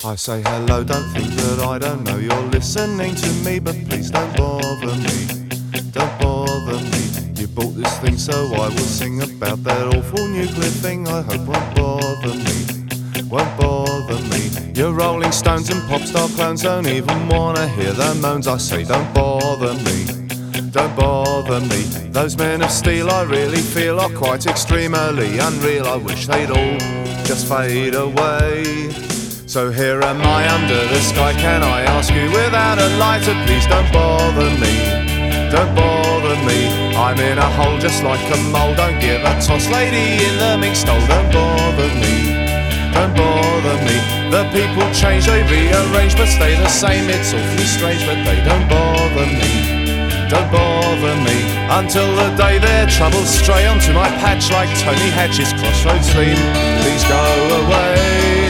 I say hello, don't think that I don't know you're listening to me, but please don't bother me, don't bother me. You bought this thing so I will sing about that awful nuclear thing. I hope won't bother me, won't bother me. Your Rolling Stones and pop star clones don't even wanna hear the moans. I say don't bother me, don't bother me. Those men of steel I really feel are quite extremely unreal. I wish they'd all just fade away. So here am I under the sky, can I ask you without a lighter, please don't bother me, don't bother me. I'm in a hole just like a mole, don't give a toss, lady in the mink stole. Don't bother me, don't bother me. The people change, they rearrange, but stay the same. It's awfully strange, but they don't bother me, don't bother me. Until the day their troubles stray onto my patch like Tony Hatch's Crossroads theme. Please go away.